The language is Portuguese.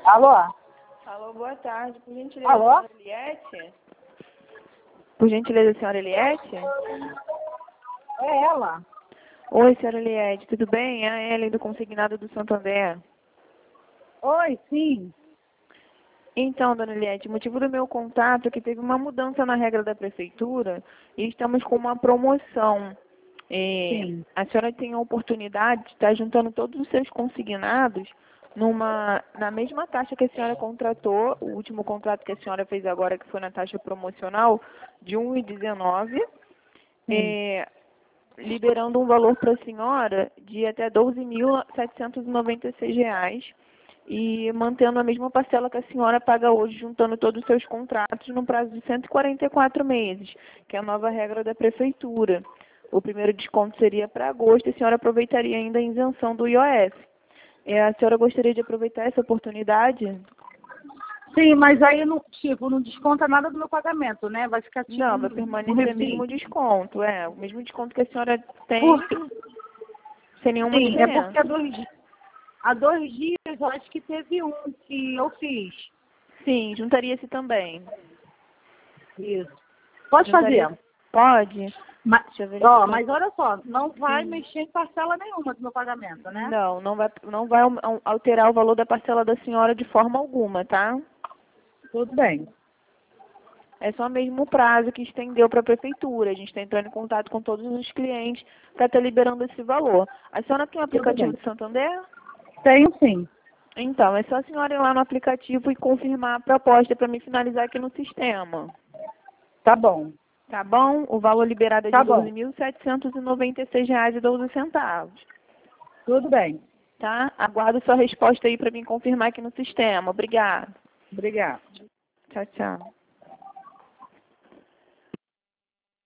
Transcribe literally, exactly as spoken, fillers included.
Alô? Alô, boa tarde. Por gentileza, Alô? senhora Eliette? Por gentileza, senhora Eliette? É ela. Oi, senhora Eliette, tudo bem? É a Ellen do Consignado do Santander. Oi, sim. Então, dona Eliette, o motivo do meu contato é que teve uma mudança na regra da prefeitura e estamos com uma promoção. É, Sim. a senhora tem a oportunidade de estar juntando todos os seus consignados numa, na mesma taxa que a senhora contratou, o último contrato que a senhora fez agora, que foi na taxa promocional, de um real e dezenove centavos, Sim. é, liberando um valor para a senhora de até doze mil setecentos e noventa e seis reais e mantendo a mesma parcela que a senhora paga hoje, juntando todos os seus contratos no prazo de cento e quarenta e quatro meses, que é a nova regra da prefeitura. O primeiro desconto seria para agosto e a senhora aproveitaria ainda a isenção do I O F. É, a senhora gostaria de aproveitar essa oportunidade? Sim, mas aí não, tipo, não desconta nada do meu pagamento, né? Vai ficar tipo Não, vai um, um permanecer o mesmo refis. desconto, é, o mesmo desconto que a senhora tem, Por... sem nenhuma Sim, é porque há diferença. dois, di- há dois dias eu acho que teve um que eu fiz. Sim, juntaria-se também. Isso. Pode Juntaria. fazer. Pode? Mas, Deixa eu ó, verificar. mas olha só, não vai Sim. mexer em parcela nenhuma do meu pagamento, né? Não, não vai, não vai al- alterar o valor da parcela da senhora de forma alguma, tá? Tudo bem. É só mesmo o prazo que estendeu para a prefeitura. A gente está entrando em contato com todos os clientes para estar liberando esse valor. A senhora tem o Tudo aplicativo bem. do Santander? Tenho sim. Então, é só a senhora ir lá no aplicativo e confirmar a proposta para me finalizar aqui no sistema. Tá bom. Tá bom? O valor liberado é de Tá doze bom. mil setecentos e noventa e seis reais e doze centavos. Tudo bem. Tá? Aguardo sua resposta aí para mim confirmar aqui no sistema. Obrigada. Obrigada. Tchau, tchau.